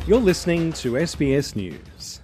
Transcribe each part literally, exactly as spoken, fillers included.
You're listening to S B S News.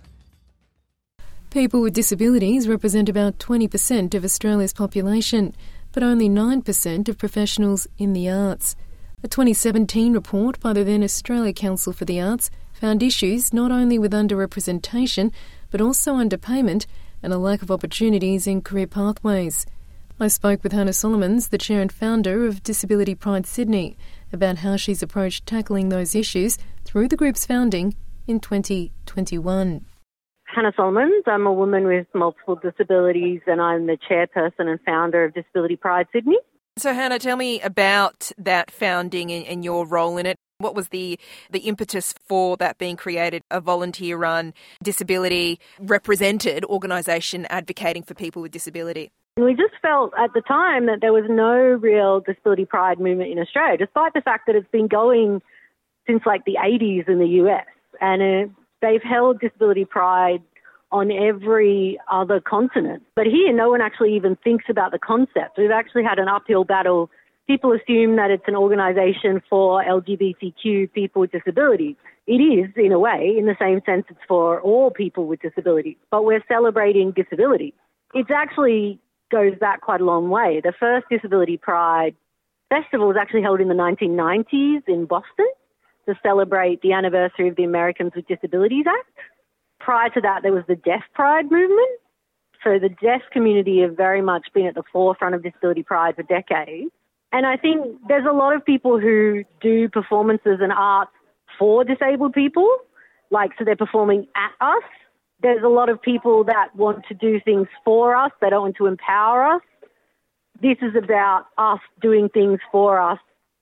People with disabilities represent about twenty percent of Australia's population, but only nine percent of professionals in the arts. A twenty seventeen report by the then Australia Council for the Arts found issues not only with underrepresentation, but also underpayment and a lack of opportunities in career pathways. I spoke with Hannah Solomons, the chair and founder of Disability Pride Sydney, about how she's approached tackling those issues through the group's founding in twenty twenty-one. Hannah Solomons. I'm a woman with multiple disabilities and I'm the chairperson and founder of Disability Pride Sydney. So Hannah, tell me about that founding and, and your role in it. What was the, the impetus for that being created, a volunteer-run, disability-represented organisation advocating for people with disability? We just felt at the time that there was no real disability pride movement in Australia, despite the fact that it's been going since like the eighties in the U S. And it, they've held disability pride on every other continent. But here, no one actually even thinks about the concept. We've actually had an uphill battle. People assume that it's an organisation for L G B T Q people with disabilities. It is, in a way, in the same sense it's for all people with disabilities. But we're celebrating disability. It's actually goes back quite a long way. The first Disability Pride Festival was actually held in the nineteen nineties in Boston to celebrate the anniversary of the Americans with Disabilities Act. Prior to that, there was the Deaf Pride movement. So the deaf community have very much been at the forefront of disability pride for decades. And I think there's a lot of people who do performances and art for disabled people, like so they're performing at us. There's a lot of people that want to do things for us. They don't want to empower us. This is about us doing things for us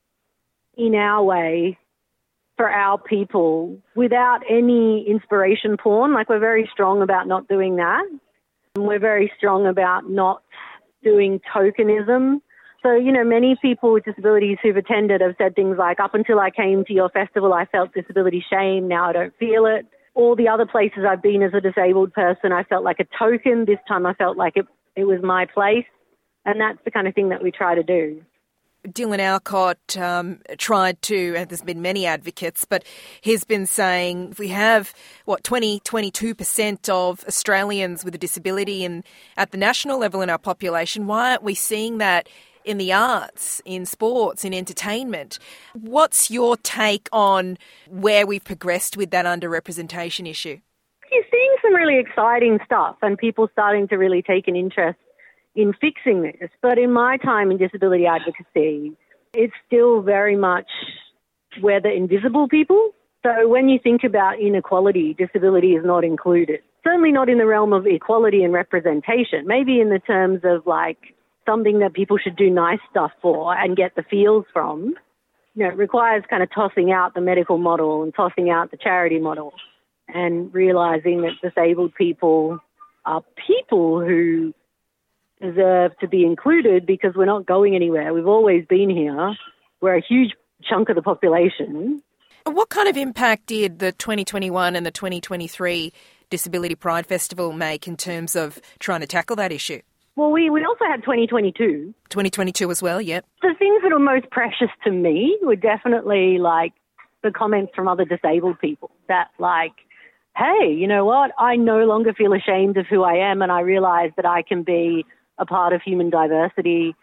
in our way, for our people, without any inspiration porn. Like, we're very strong about not doing that. And we're very strong about not doing tokenism. So, you know, many people with disabilities who've attended have said things like, up until I came to your festival, I felt disability shame. Now I don't feel it. All the other places I've been as a disabled person, I felt like a token. This time I felt like it, it was my place. And that's the kind of thing that we try to do. Dylan Alcott um, tried to, and there's been many advocates, but he's been saying if we have, what, twenty, twenty-two percent of Australians with a disability in, at the national level in our population, why aren't we seeing that in the arts, in sports, in entertainment? What's your take on where we've progressed with that underrepresentation issue? You're seeing some really exciting stuff and people starting to really take an interest in fixing this. But in my time in disability advocacy, it's still very much we're the invisible people. So when you think about inequality, disability is not included. Certainly not in the realm of equality and representation, maybe in the terms of like something that people should do nice stuff for and get the feels from. You know, it requires kind of tossing out the medical model and tossing out the charity model and realising that disabled people are people who deserve to be included because we're not going anywhere. We've always been here. We're a huge chunk of the population. What kind of impact did the twenty twenty-one and the twenty twenty-three Disability Pride Festival make in terms of trying to tackle that issue? Well, we, we also had twenty twenty-two. twenty twenty-two as well, yep. The things that are most precious to me were definitely like the comments from other disabled people that like, hey, you know what? I no longer feel ashamed of who I am and I realise that I can be a part of human diversity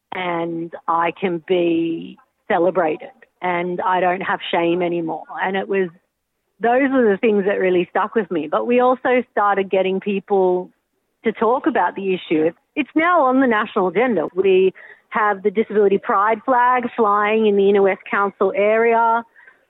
and I can be celebrated and I don't have shame anymore. And it was, those were the things that really stuck with me. But we also started getting people to talk about the issue. It's now on the national agenda. We have the Disability Pride flag flying in the Inner West Council area.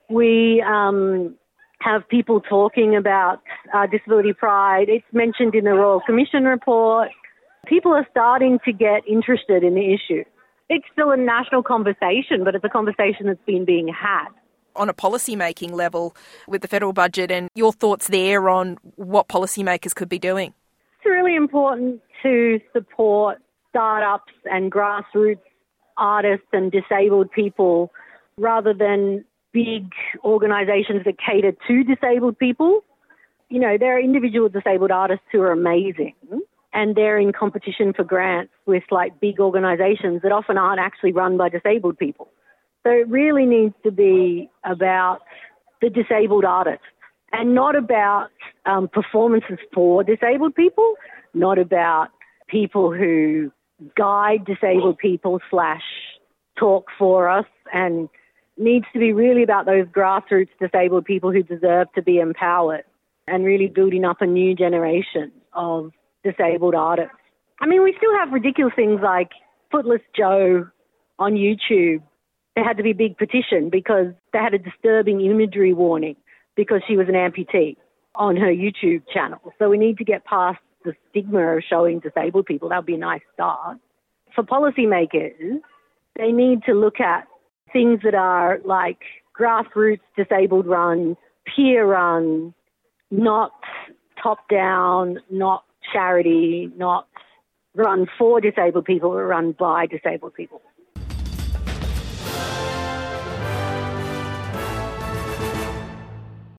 We um, have people talking about uh, disability pride. It's mentioned in the Royal Commission report. People are starting to get interested in the issue. It's still a national conversation, but it's a conversation that's been being had. On a policy-making level with the federal budget and your thoughts there on what policymakers could be doing? It's really important to support startups and grassroots artists and disabled people rather than big organisations that cater to disabled people. You know, there are individual disabled artists who are amazing and they're in competition for grants with like big organisations that often aren't actually run by disabled people. So it really needs to be about the disabled artists and not about um, performances for disabled people, not about people who guide disabled people slash talk for us, and needs to be really about those grassroots disabled people who deserve to be empowered and really building up a new generation of disabled artists. I mean, we still have ridiculous things like Footless Joe on YouTube. There had to be a big petition because they had a disturbing imagery warning because she was an amputee on her YouTube channel. So we need to get past the stigma of showing disabled people. That would be a nice start. For policymakers, they need to look at things that are like grassroots disabled run, peer run, not top down, not charity, not run for disabled people, but run by disabled people.